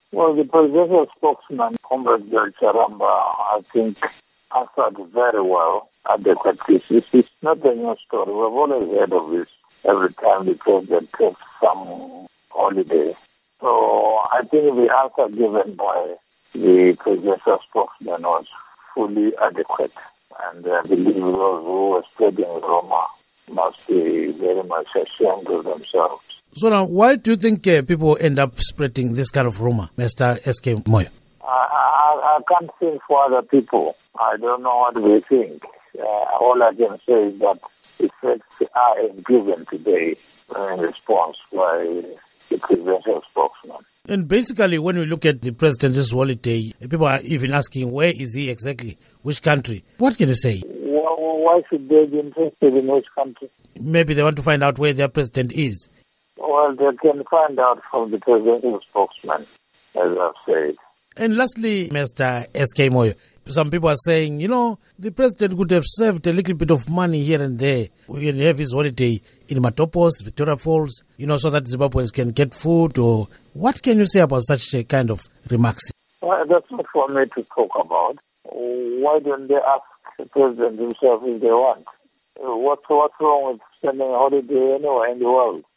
Well, the presidential spokesman, Comrade George Charamba, I think answered very well adequately. It's not a new story. We've always heard of this every time the president takes some holiday. So I think the answer given by the presidential spokesman was fully adequate. And I believe those who were spreading Roma must be very much ashamed of themselves. So now, why do you think people end up spreading this kind of rumor, Mr. S.K. Moyo? I can't think for other people. I don't know what they think. All I can say is that the facts are given today in response by the presidential spokesman. And basically, when we look at the president's holiday, people are even asking, where is he exactly? Which country? What can you say? Well, why should they be interested in which country? Maybe they want to find out where their president is. Well, they can find out from the presidential spokesman, as I've said. And lastly, Mr. S.K. Moyo, some people are saying, the president could have saved a little bit of money here and there. We can have his holiday in Matopos, Victoria Falls, so that Zimbabweans can get food. Or what can you say about such a kind of remarks? Well, that's not for me to talk about. Why don't they ask the president himself if they want? What's wrong with spending a holiday anywhere in the world?